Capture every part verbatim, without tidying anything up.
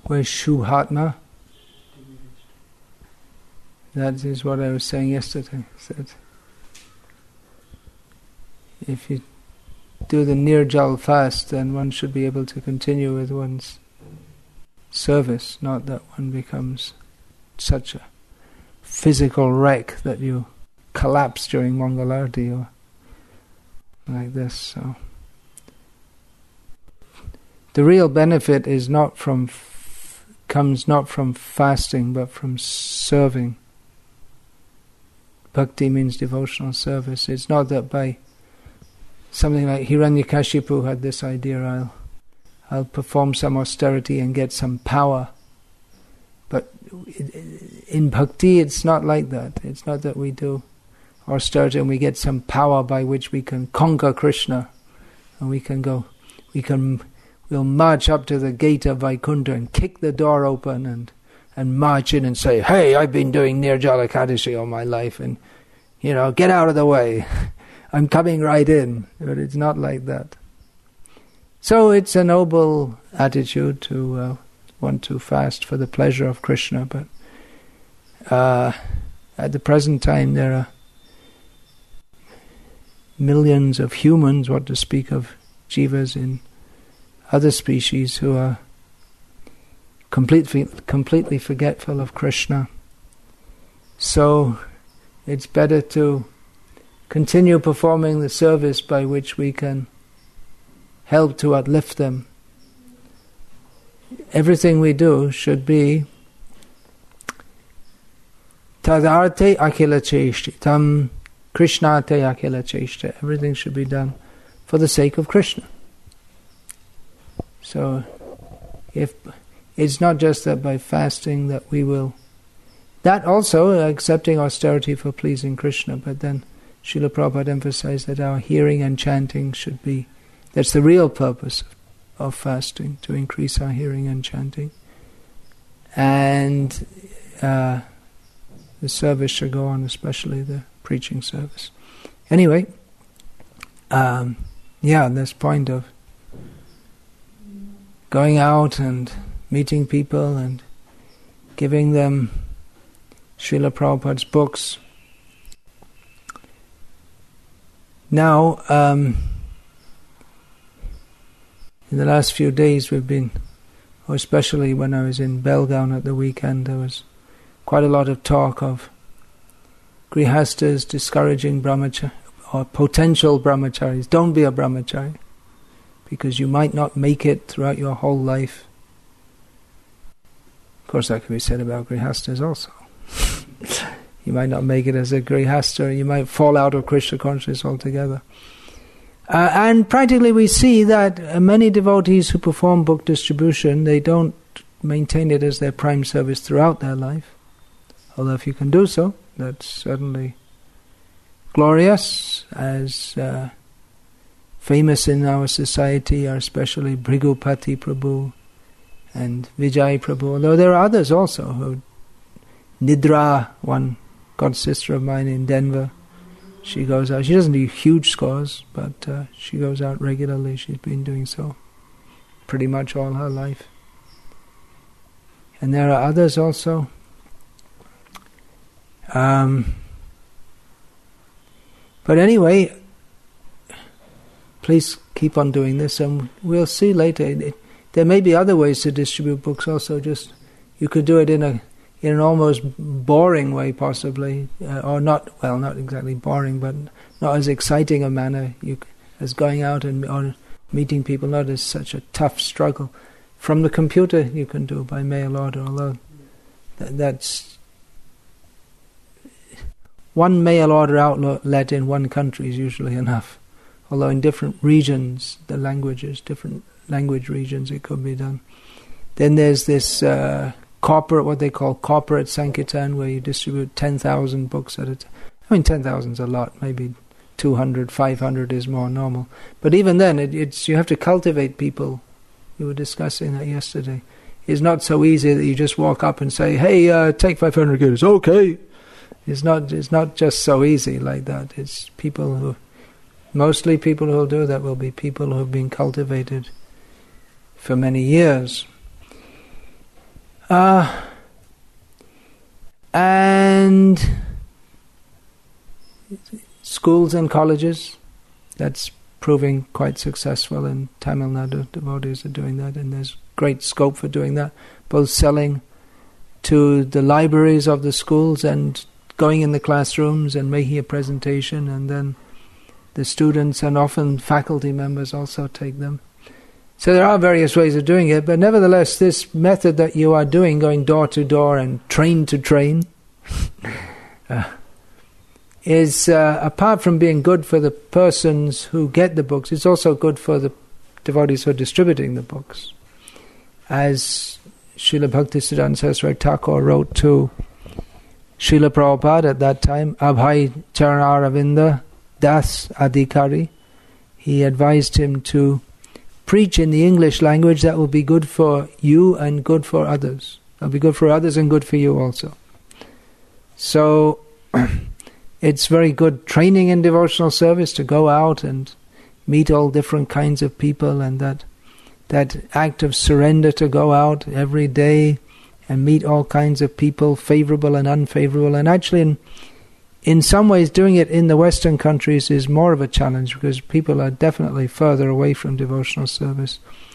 Where's Shuhatma? That is what I was saying yesterday. Said if you do the Nirjal fast, then one should be able to continue with one's service, not that one becomes such a physical wreck that you collapse during Mangalarti or like this. So the real benefit is not from f- comes not from fasting, but from serving. Bhakti means devotional service. It's not that by something like Hiranyakashipu had this idea, I'll, I'll perform some austerity and get some power. But in bhakti it's not like that. It's not that we do austerity and we get some power by which we can conquer Krishna. And we can go, we can, we'll march up to the gate of Vaikuntha and kick the door open and and march in and say, hey, I've been doing Nirjala Ekadashi all my life and, you know, get out of the way. I'm coming right in. But it's not like that. So it's a noble attitude to uh, want to fast for the pleasure of Krishna, but uh, at the present time there are millions of humans, what to speak of jivas in other species, who are completely completely forgetful of Krishna. So it's better to continue performing the service by which we can help to uplift them. Everything we do should be tadarte akila cheshti, tam krishnate akila cheshta. Everything should be done for the sake of Krishna. So if it's not just that by fasting that we will, that also accepting austerity for pleasing Krishna, but then Srila Prabhupada emphasized that our hearing and chanting should be, that's the real purpose of, of fasting, to increase our hearing and chanting. And uh, the service should go on, especially the preaching service. Anyway, um, yeah, this point of going out and meeting people and giving them Srila Prabhupada's books. Now, um, in the last few days we've been, or especially when I was in Belgaum at the weekend, there was quite a lot of talk of grihastas discouraging brahmachari, or potential brahmacharis. Don't be a brahmachari, because you might not make it throughout your whole life. Of course, that can be said about grihastas also. You might not make it as a grihasta, you might fall out of Krishna consciousness altogether. Uh, and practically we see that uh, many devotees who perform book distribution, they don't maintain it as their prime service throughout their life. Although if you can do so, that's certainly glorious, as uh, famous in our society are especially Bhrigupati Prabhu and Vijay Prabhu, although there are others also. Who, Nidra, one god sister of mine in Denver, she goes out, she doesn't do huge scores, but uh, she goes out regularly. She's been doing so pretty much all her life. And there are others also. Um, but anyway, please keep on doing this, and we'll see later. It, there may be other ways to distribute books also. Just you could do it in a in an almost boring way, possibly, uh, or not. Well, not exactly boring, but not as exciting a manner. You as going out and or meeting people. Not as such a tough struggle. From the computer, you can do by mail order. Although th- that's one mail order outlet in one country is usually enough. Although in different regions, the languages, different language regions, it could be done. Then there's this uh, corporate, what they call corporate Sankirtan, where you distribute ten thousand books at a time. I mean, ten thousand is a lot. Maybe two hundred, five hundred is more normal. But even then, it, it's you have to cultivate people. We were discussing that yesterday. It's not so easy that you just walk up and say, hey, uh, take five hundred guineas. Okay. It's not, it's not just so easy like that. It's people who... Mostly people who will do that will be people who have been cultivated for many years. Uh, and schools and colleges, that's proving quite successful in Tamil Nadu. Devotees are doing that, and there's great scope for doing that, both selling to the libraries of the schools and going in the classrooms and making a presentation, and then the students and often faculty members also take them. So there are various ways of doing it, but nevertheless this method that you are doing, going door to door and train to train, uh, is, uh, apart from being good for the persons who get the books, it's also good for the devotees who are distributing the books. As Srila Bhaktisiddhanta Saraswati Thakur wrote to Srila Prabhupada at that time, Abhay Charanavinda Das Adhikari, he advised him to preach in the English language that will be good for you and good for others. That'll be good for others and good for you also. So it's very good training in devotional service to go out and meet all different kinds of people, and that that act of surrender to go out every day and meet all kinds of people, favorable and unfavorable. And actually in, in some ways doing it in the Western countries is more of a challenge, because people are definitely further away from devotional service.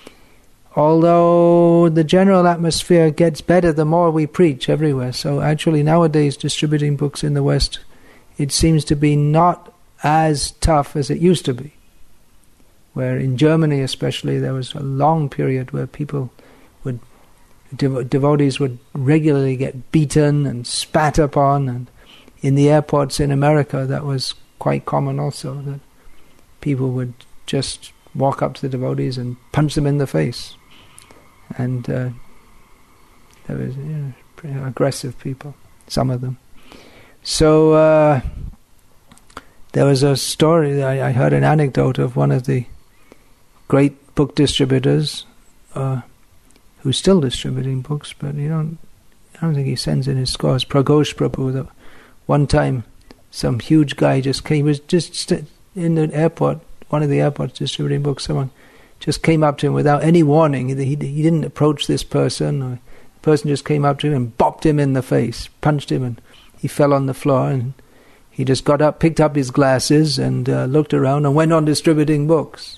Although the general atmosphere gets better the more we preach everywhere. So actually nowadays distributing books in the West, it seems to be not as tough as it used to be. Where in Germany especially there was a long period where people would, dev- devotees would regularly get beaten and spat upon, and in the airports in America that was quite common also, that people would just walk up to the devotees and punch them in the face. And uh, there was, you know, pretty aggressive people, some of them. So uh, there was a story, I, I heard an anecdote of one of the great book distributors uh, who's still distributing books, but you don't, I don't think he sends in his scores. Pragosh Prabhu, that one time some huge guy just came, he was just st- in the airport, one of the airports distributing books, someone just came up to him without any warning. He, he, he didn't approach this person, or the person just came up to him and bopped him in the face, punched him, and he fell on the floor, and he just got up, picked up his glasses and uh, looked around and went on distributing books.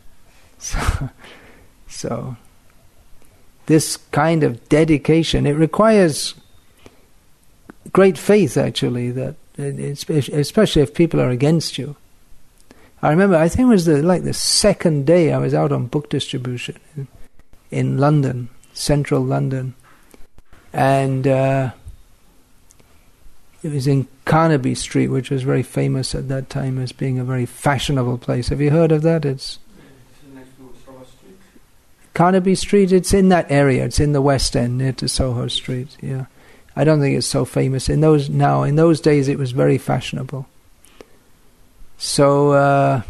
So, so this kind of dedication, it requires great faith actually, that it's, especially if people are against you. I remember, I think it was the, like the second day I was out on book distribution in, in London, central London, and uh, it was in Carnaby Street, which was very famous at that time as being a very fashionable place. Have you heard of that? It's Carnaby Street, it's in that area, it's in the West End, near to Soho Street, yeah. I don't think it's so famous. In those now, in those days it was very fashionable. So, uh,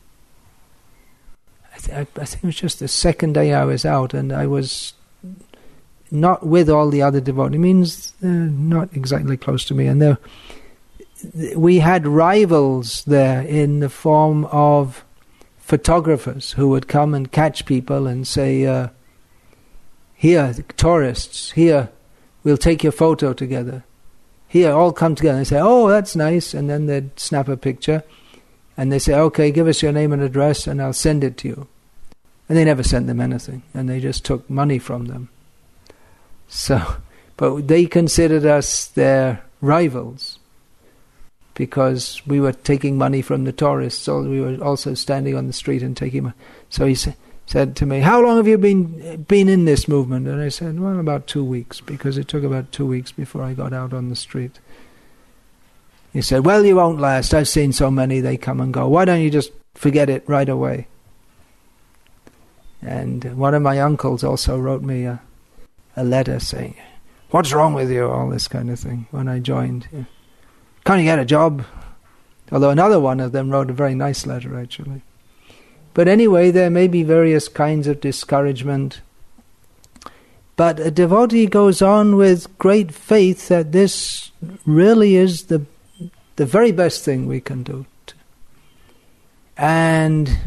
I, th- I think it was just the second day I was out, and I was not with all the other devotees. It means they're not exactly close to me, and there, we had rivals there in the form of photographers who would come and catch people and say, uh, here, the tourists, here, we'll take your photo together. Here, all come together. And they say, oh, that's nice. And then they'd snap a picture. And they say, okay, give us your name and address and I'll send it to you. And they never sent them anything. And they just took money from them. So, but they considered us their rivals, because we were taking money from the tourists, so we were also standing on the street and taking money. So he sa- said to me, how long have you been been in this movement? And I said, well, about two weeks, because it took about two weeks before I got out on the street. He said, well, you won't last. I've seen so many, they come and go. Why don't you just forget it right away? And one of my uncles also wrote me a, a letter saying, what's wrong with you? All this kind of thing, when I joined. Yeah. Can't you get a job? Although another one of them wrote a very nice letter, actually. But anyway, there may be various kinds of discouragement. But a devotee goes on with great faith that this really is the the very best thing we can do. And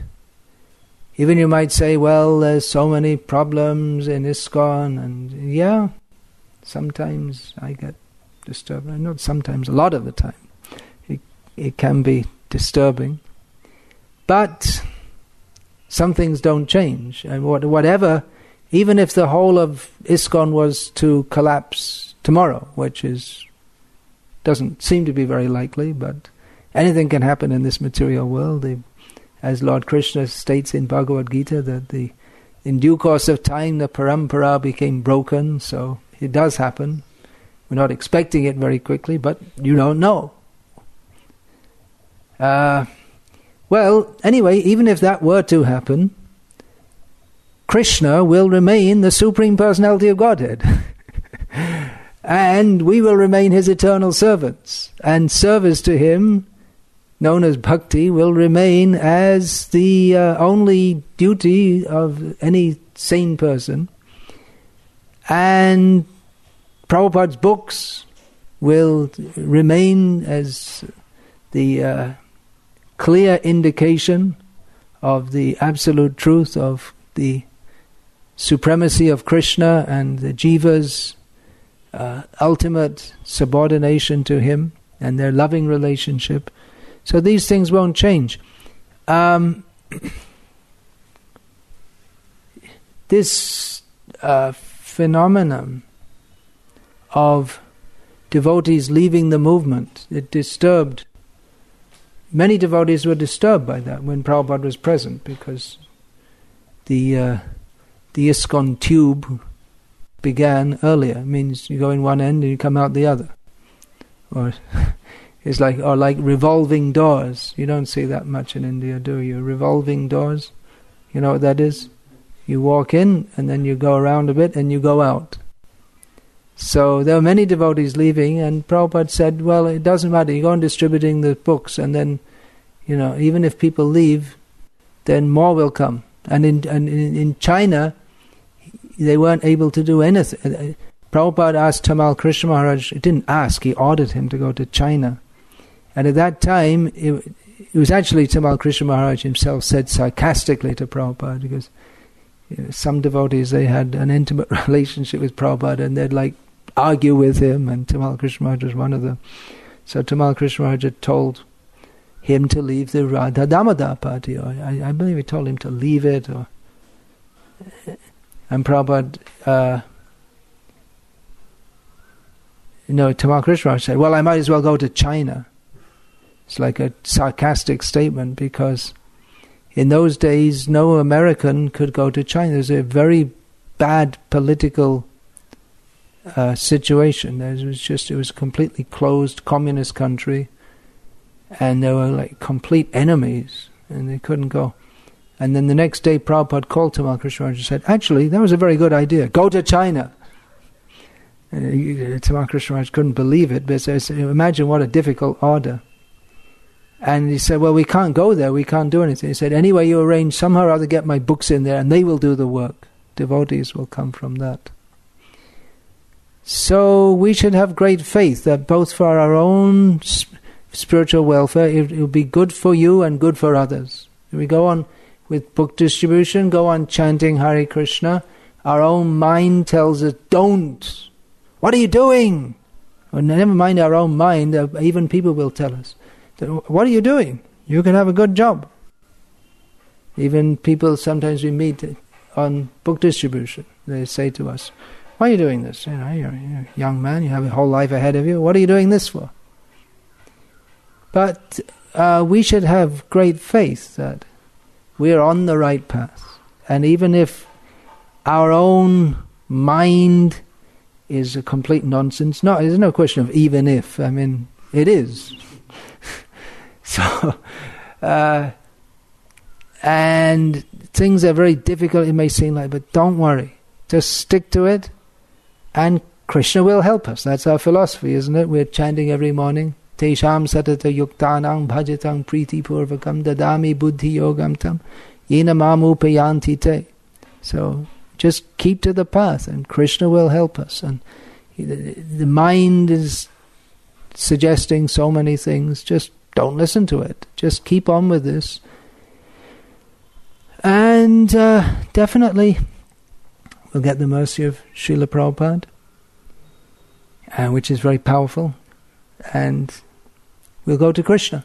even you might say, well, there's so many problems in ISKCON, and yeah, Sometimes I get disturbed. Not sometimes, a lot of the time. It, it can be disturbing. But some things don't change. And what, whatever, even if the whole of ISKCON was to collapse tomorrow, which is doesn't seem to be very likely, but anything can happen in this material world. The, as Lord Krishna states in Bhagavad Gita, that the in due course of time the parampara became broken, so it does happen. We're not expecting it very quickly, but you don't know. Uh, well, anyway, even if that were to happen, Krishna will remain the Supreme Personality of Godhead. And we will remain his eternal servants. And service to him, known as bhakti, will remain as the uh, only duty of any sane person. And Prabhupada's books will remain as the uh, clear indication of the absolute truth of the supremacy of Krishna and the jiva's uh, ultimate subordination to him and their loving relationship. So these things won't change. Um, this uh, phenomenon of devotees leaving the movement, it disturbed. Many devotees were disturbed by that when Prabhupada was present, because the uh, the ISKCON tube began earlier. It means you go in one end and you come out the other. Or it's like or like revolving doors. You don't see that much in India, do you? Revolving doors. You know what that is? You walk in and then you go around a bit and you go out. So there were many devotees leaving, and Prabhupada said, well, it doesn't matter, you go on distributing the books, and then, you know, even if people leave, then more will come. And in and in, in China, they weren't able to do anything. Prabhupada asked Tamal Krishna Maharaj, he didn't ask, he ordered him to go to China. And at that time, it, it was actually Tamal Krishna Maharaj himself said sarcastically to Prabhupada, because you know, some devotees, they had an intimate relationship with Prabhupada, and they'd like argue with him, and Tamal Krishna Maharaj was one of them. So Tamal Krishna Maharaj had told him to leave the Radha Damodar party, or I, I believe he told him to leave it, or and Prabhupada, uh, you know, Tamal Krishna Maharaj said, well, I might as well go to China. It's like a sarcastic statement, because in those days no American could go to China. There's a very bad political Uh, situation. There was just, it was a completely closed communist country, and there were like complete enemies, and they couldn't go. And then the next day Prabhupada called Tamal Krishna Maharaj and said, actually, that was a very good idea, go to China. And Tamal Krishna Maharaj couldn't believe it, but said, imagine what a difficult order. And he said, well, we can't go there, we can't do anything. He said, anyway, you arrange somehow or other, get my books in there, and they will do the work. Devotees will come from that. So we should have great faith that both for our own sp- spiritual welfare, it will be good for you and good for others. If we go on with book distribution, go on chanting Hare Krishna, our own mind tells us, don't! What are you doing? Well, never mind our own mind, uh, even people will tell us, what are you doing? You can have a good job. Even people sometimes we meet on book distribution, they say to us, why are you doing this? You know, you're, you're a young man, you have a whole life ahead of you. What are you doing this for? But uh, we should have great faith that we're on the right path. And even if our own mind is a complete nonsense, no, there's no question of even if. I mean, it is. so, uh, and things are very difficult, it may seem like, but don't worry. Just stick to it. And Krishna will help us. That's our philosophy, isn't it? We're chanting every morning. Tesham satata yuktanang bhajatang priti purvakam dadami buddhi yogam tam yena mamu payanti te. So just keep to the path and Krishna will help us. And the mind is suggesting so many things. Just don't listen to it. Just keep on with this. And uh, definitely we'll get the mercy of Srila Prabhupada. uh, which is very powerful, and we'll go to Krishna.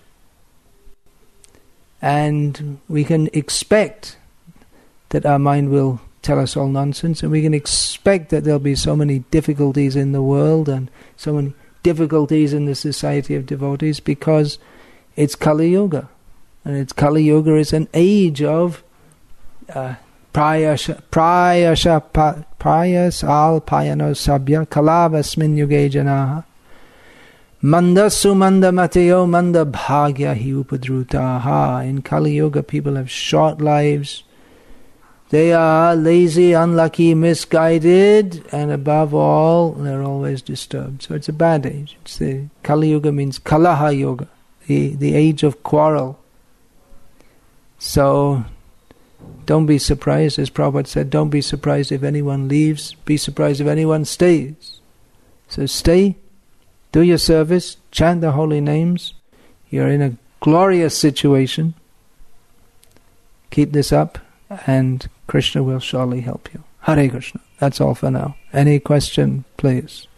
And we can expect that our mind will tell us all nonsense, and we can expect that there'll be so many difficulties in the world and so many difficulties in the society of devotees, because it's Kali Yuga. And it's Kali Yuga is an age of uh, prayasha, prayasha, prayasal payano sabya kalavasmin yuge janaha manda sumanda mateo manda bhagya hi upadrutaha. In Kali Yuga, people have short lives. They are lazy, unlucky, misguided, and above all, they're always disturbed. So it's a bad age. It's the Kali Yuga means Kalaha Yuga, the, the age of quarrel. So don't be surprised, as Prabhupada said, don't be surprised if anyone leaves, be surprised if anyone stays. So stay, do your service, chant the holy names. You're in a glorious situation. Keep this up, and Krishna will surely help you. Hare Krishna. That's all for now. Any question, please?